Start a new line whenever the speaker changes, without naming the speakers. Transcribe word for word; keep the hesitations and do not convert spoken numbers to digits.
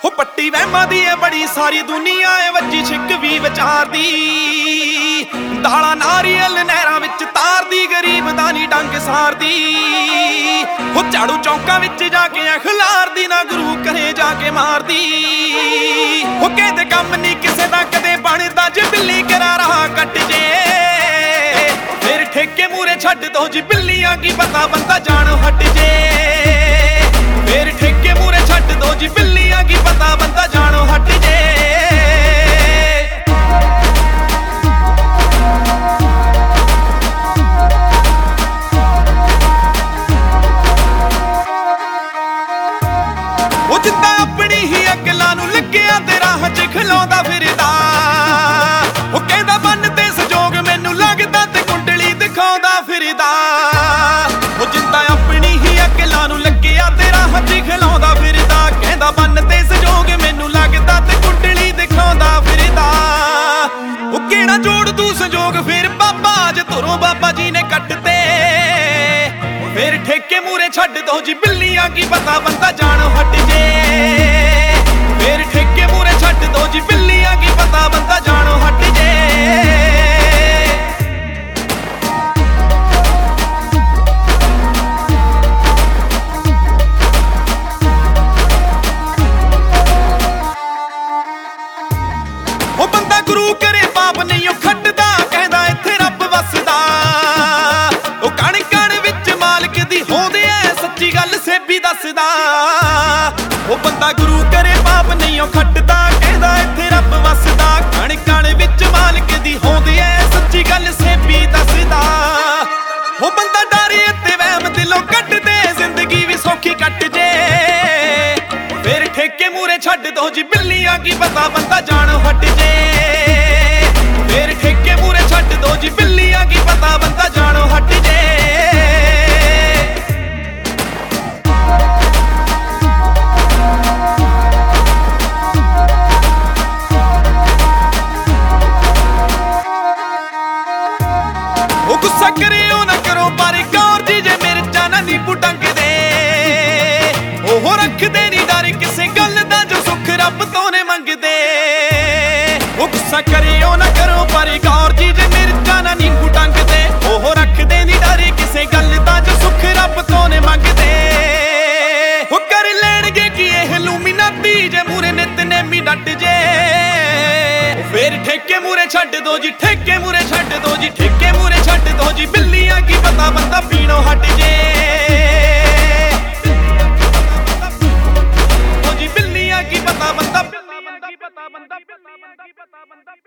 ਉਹ ਪੱਟੀ ਵਹਿਮਾਂ ਦੀ ਏ ਬੜੀ ਸਾਰੀ ਦੁਨੀਆ ਏ ਵੱਜੀ ਛਿੱਕ ਵੀ ਵਿਚਾਰਦੀ। ਦਾਲਾਂ ਨਾਰੀਅਲ ਨਹਿਰਾਂ ਵਿੱਚ ਤਾਰਦੀ, ਗਰੀਬ ਦਾ ਨੀ ਡੰਗ ਸਾਰਦੀ। ਉਹ ਝਾੜੂ ਚੌਂਕਾਂ ਵਿੱਚ ਜਾ ਕੇ ਖਿਲਾਰਦੀ, ਨਾ ਗੁਰੂ ਘਰੇ ਜਾ ਕੇ ਮਾਰਦੀ। ਉਹ ਕਹਿੰਦੇ ਕੰਮ ਨੀ ਕਿਸੇ ਦਾ ਕਦੇ ਬਣਦਾ, ਜੇ ਬਿੱਲੀ ਕਰਾ ਰਹਾ ਕੱਟ ਜੇ ਫਿਰ ਠੇਕੇ ਮੂਰੇ ਛੱਡ ਦੋ ਜੀ ਬਿੱਲੀਆਂ, ਕੀ ਪਤਾ ਬੰਦਾ ਜਾਣੋ ਹਟ ਜੇ। ਫਿਰ ਠੇਕੇ ਮੂਰੇ ਛੱਡ ਦੋ ਜੀ ਬਿੱਲੀਆਂ, ਕੀ ਪਤਾ ਬੰਦਾ ਜਾਣੋ ਹਟ ਜੇ। ਉਹ ਜਿੱਦਾਂ ਆਪਣੀ ਹੀ ਅਕਲਾਂ ਨੂੰ ਲੱਗਿਆ ਤੇ ਰਾਹ 'ਚ ਖਲੋਂਦਾ ਫਿਰਦਾ। ਉਹ ਕਹਿੰਦਾ ਬੰਨ ਤੇ ਸੰਜੋਗ ਮੈਨੂੰ ਲੱਗਦਾ ਤੇ ਕੁੰਡਲੀ ਦਿਖਾਉਂਦਾ ਫਿਰਦਾ। ਉਹ ਜਿੱਦਾਂ ਆਪਣੀ ਹੀ ਅਕਲਾਂ ਨੂੰ ਲੱਗਿਆ ਤੇ ਰਾਹ 'ਚ ਖਲੋਂਦਾ ਫਿਰਦਾ। ਕਹਿੰਦਾ ਬੰਨ ਤੇ ਸੰਜੋਗ ਮੈਨੂੰ ਲੱਗਦਾ ਤੇ ਕੁੰਡਲੀ ਦਿਖਾਉਂਦਾ ਫਿਰਦਾ। ਉਹ ਕਿਹੜਾ ਜੋੜ ਤੂੰ ਸੰਜੋਗ ਫਿਰ ਬਾਬਾ, ਅੱਜ ਧੁਰੋਂ ਬਾਬਾ ਜੀ ਨੇ ਕੱਟਤੇ। ਫਿਰ ਠੇਕੇ ਮੂਰੇ ਛੱਡ ਦੋ ਜੀ ਬਿੱਲੀਆਂ, ਕੀ ਪਤਾ ਬੰਦਾ ਜਾਣੋ ਹਟ ਜੇ। ਫਿਰ ਠੇਕੇ ਮੂਰੇ ਛੱਡ ਦੋ ਜੀ ਬਿੱਲੀਆਂ, ਕੀ ਪਤਾ ਬੰਦਾ ਜਾਣੋ ਹਟ ਜੇ। ਉਹ ਬੰਦਾ ਗੁਰੂ ਕਰੇ ਪਾਪ ਨਹੀਂ ਉਹ ਖੱਟਦਾ, ਕਹਿੰਦਾ ਇੱਥੇ ਰੱਬ ਵਸਦਾ। ਉਹ ਕਣ ਕਣ ਵਿੱਚ ਮਾਲਕ ਦੀ ਹੋਂਦੇ ਐ, ਸੱਚੀ ਗੱਲ ਸੇਬੀ ਦੱਸਦਾ। ਉਹ ਬੰਦਾ ਗੁਰੂ ਕਰੇ ਪਾਪ ਨਹੀਂ ਉਹ ਖੱਟਦਾ, ਕਹਿੰਦਾ ਇੱਥੇ ਰੱਬ ਵਸਦਾ। ਕਣ ਕਣ ਵਿੱਚ ਮਾਲਕ ਦੀ ਹੋਂਦੇ ਐ, ਸੱਚੀ ਗੱਲ ਸੇਬੀ ਦੱਸਦਾ। ਉਹ ਬੰਦਾ ਡਰੇ ਤੇ ਵਹਿਮ ਦਿਲੋਂ ਕੱਢ ਦੇ, ਜ਼ਿੰਦਗੀ ਵੀ ਸੌਖੀ ਕੱਟ ਜੇ। ਫਿਰ ਠੇਕੇ ਮੂਰੇ ਛੱਡ ਦੋ ਜੀ ਬਿੱਲੀਆਂ, ਕੀ ਪਤਾ ਬੰਦਾ ਜਾਣੋ ਹਟ ਜੇ। ਫਿਰ ਠੇਕੇ ਮੂਰੇ ਛੱਡ ਦੋ ਜੀ ਬਿੱਲੀਆਂ, ਕੀ ਪਤਾ ਬੰਦਾ ਜਾਣੋ ਹਟ ਜੇ। ਉਹ ਗੁੱਸਾ ਕਰਿਓ ਨਾ ਕਰੋ ਪਰ ਗੌਰ ਜੀ, ਜੇ ਮਿਰਚਾਂ ਨਾ ਨੀਂਬੂ ਟੰਗਦੇ। ਉਹ ਰੱਖਦੇ ਨੀ ਡਰ ਕਿਸੇ ਗੱਲ ਦਾ, ਜੋ ਸੁੱਖ ਰੱਬ ਤੋਂ ਨੇ ਮੰਗਦੇ। ਉਹ ਗੁੱਸਾ ਕਰਿਓ ਨਾ ਕਰੋ ਪਰ ਗੌਰ ਜੀ, ਜੇ ਮਿਰਚਾਂ ਨਾ ਨੀਂਬੂ ਟੰਗਦੇ। ਉਹ ਰੱਖਦੇ ਨੀ ਡਰ ਕਿਸੇ ਗੱਲ ਦਾ, ਜੋ ਸੁੱਖ ਰੱਬ ਤੋਂ ਨੇ ਮੰਗਦੇ। ਉਹ ਕਰ ਲੈਣਗੇ ਕੀ ਇਹ ਲੂਮੀਨਾਤੀ, ਜੇ ਮੂਰੇ ਨਿਤਨੇਮੀ ਡਟ ਜੇ। ਫਿਰ ਠੇਕੇ ਮੂਰੇ ਛੱਡ ਦੋ ਜੀ, ਠੇਕੇ ਮੂਰੇ ਛੱਡ ਦੋ ਜੀ, ਠੇਕੇ ਮੂਰੇ ਛੱਡ ਦੋ ਜੀ ਬਿੱਲੀਆਂ, ਕੀ ਪਤਾ ਬੰਦਾ ਪੀਣੋਂ ਹਟ ਜੇ। ਉਹ ਜੀ ਬਿੱਲੀਆਂ, ਕੀ ਪਤਾ ਬੰਦਾ